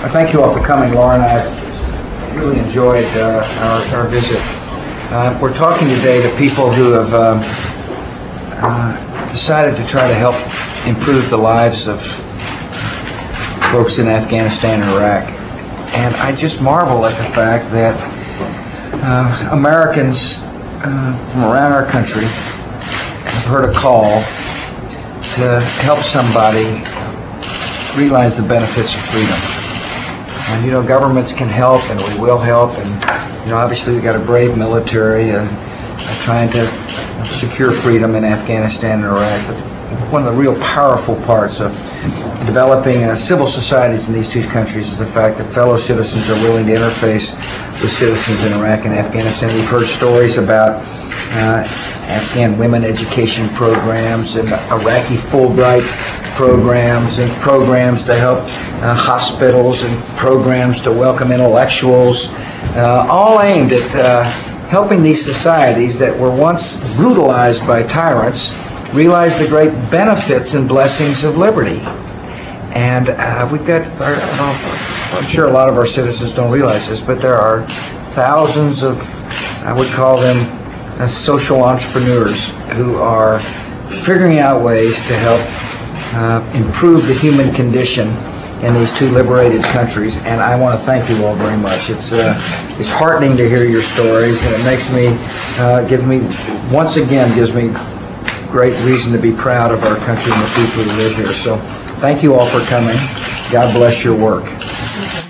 Thank you all for coming, Lauren. I've really enjoyed our visit. We're talking today to people who have decided to try to help improve the lives of folks in Afghanistan and Iraq. And I just marvel at the fact that Americans from around our country have heard a call to help somebody realize the benefits of freedom. And you know, governments can help, and we will help, and you know, obviously we've got a brave military trying to secure freedom in Afghanistan and Iraq. But one of the real powerful parts of developing civil societies in these two countries is the fact that fellow citizens are willing to interface with citizens in Iraq and Afghanistan. We've heard stories about Afghan women education programs and Iraqi Fulbright programs and programs to help hospitals and programs to welcome intellectuals, all aimed at helping these societies that were once brutalized by tyrants realize the great benefits and blessings of liberty. And we've got, I'm sure a lot of our citizens don't realize this, but there are thousands of, I would call them social entrepreneurs who are figuring out ways to help improve the human condition in these two liberated countries, and I want to thank you all very much. It's heartening to hear your stories, and it makes me, once again gives me great reason to be proud of our country and the people who live here. So thank you all for coming. God bless your work.